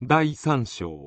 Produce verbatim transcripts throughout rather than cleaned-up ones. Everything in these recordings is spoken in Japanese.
だいさん章。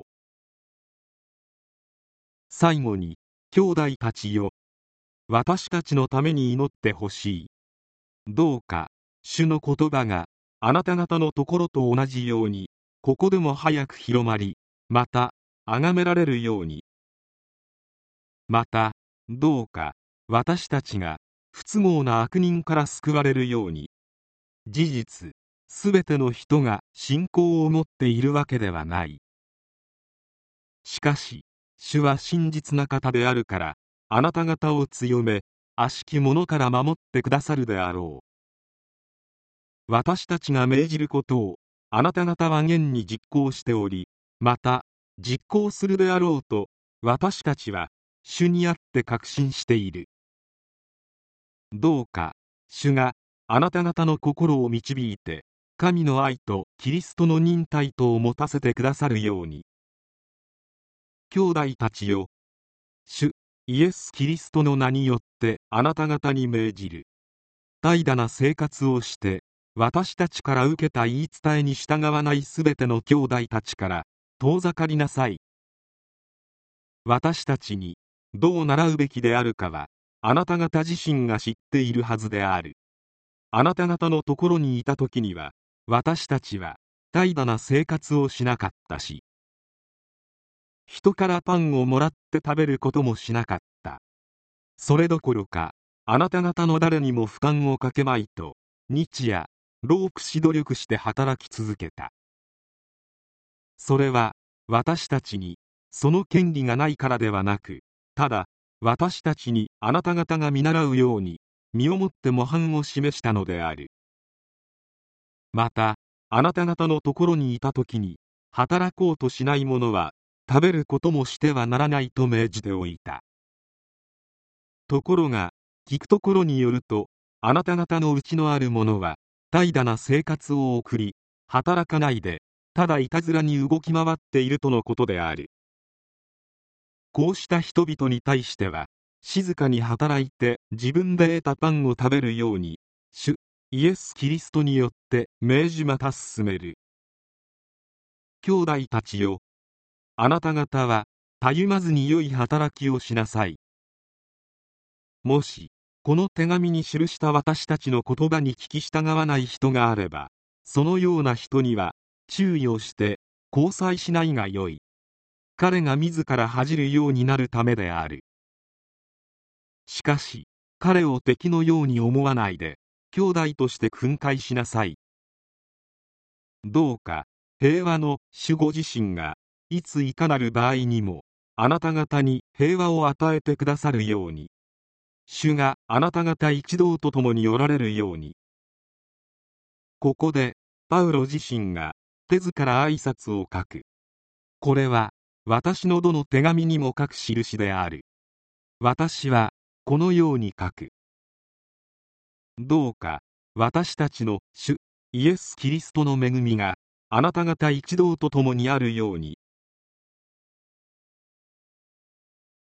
最後に、兄弟たちよ、私たちのために祈ってほしい。どうか、主の言葉があなた方のところと同じように、ここでも早く広まり、また、崇められるように。また、どうか、私たちが不都合な悪人から救われるように。事実、すべての人が信仰を持っているわけではない。しかし、主は真実な方であるから、あなた方を強め、悪しき者から守ってくださるであろう。私たちが命じることを、あなた方は現に実行しており、また、実行するであろうと、私たちは、主にあって確信している。どうか、主が、あなた方の心を導いて、神の愛とキリストの忍耐とを持たせてくださるように。兄弟たちよ、主イエス・キリストの名によってあなた方に命じる。怠惰な生活をして私たちから受けた言い伝えに従わないすべての兄弟たちから遠ざかりなさい。私たちにどう習うべきであるかはあなた方自身が知っているはずである。あなた方のところにいた時には私たちは怠惰な生活をしなかったし、人からパンをもらって食べることもしなかった。それどころか、あなた方の誰にも負担をかけまいと、日夜、労苦し努力して働き続けた。それは、私たちに、その権利がないからではなく、ただ、私たちにあなた方が見習うように、身をもって模範を示したのである。また、あなた方のところにいたときに、働こうとしない者は、食べることもしてはならないと命じておいた。ところが、聞くところによると、あなた方のうちのある者は、怠惰な生活を送り、働かないで、ただいたずらに動き回っているとのことである。こうした人々に対しては、静かに働いて自分で得たパンを食べるように、主イエス・キリストによって命じまた進める。兄弟たちよ、あなた方は、たゆまずに良い働きをしなさい。もし、この手紙に記した私たちの言葉に聞き従わない人があれば、そのような人には、注意をして、交際しないがよい。彼が自ら恥じるようになるためである。しかし、彼を敵のように思わないで、兄弟として訓戒しなさい。どうか、平和の主ご自身が、いついかなる場合にも、あなた方に平和を与えてくださるように。主があなた方一同と共におられるように。ここでパウロ自身が手ずから挨拶を書く。これは私のどの手紙にも書く印である。私はこのように書く。どうか私たちの主イエス・キリストの恵みがあなた方一同と共にあるように。